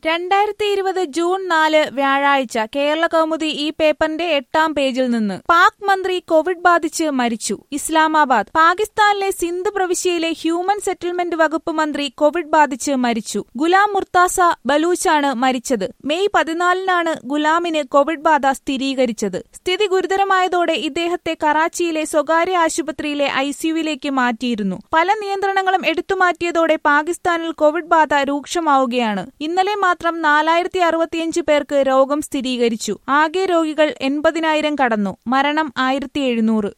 2020 June 4 വ്യാഴാഴ്ച കേരളകൗമുദി ഈ പേപ്പറിന്റെ 8-ാം പേജിൽ നിന്ന് പാക് മന്ത്രി കോവിഡ് ബാധിച്ച് മരിച്ചു. ഇസ്ലാമാബാദ്. പാകിസ്ഥാനിലെ സിന്ധ് പ്രവിശ്യയിലെ ഹ്യൂമൻ സെറ്റിൽമെന്റ് വകുപ്പ് മന്ത്രി കോവിഡ് ബാധിച്ച് മരിച്ചു. ഗുലാം മുർത്താസ ബലൂച്ചാണ് മരിച്ചത്. മെയ് 14-നാണ് ഗുലാമിന് കോവിഡ് ബാധ സ്ഥിരീകരിച്ചത്. സ്ഥിതി ഗുരുതരമായതോടെ ഇദ്ദേഹത്തെ കറാച്ചിയിലെ സ്വകാര്യ ആശുപത്രിയിലെ ഐസിയുവിലേക്ക് മാറ്റിയിരുന്നു. പല നിയന്ത്രണങ്ങളും എടുത്തുമാറ്റിയതോടെ പാകിസ്ഥാനിൽ കോവിഡ് ബാധ രൂക്ഷമാവുകയാണ്. ഇന്നലെ മാത്രം 4065 പേർക്ക് രോഗം സ്ഥിരീകരിച്ചു. ആകെ രോഗികൾ 80,000 കടന്നു. മരണം 1700.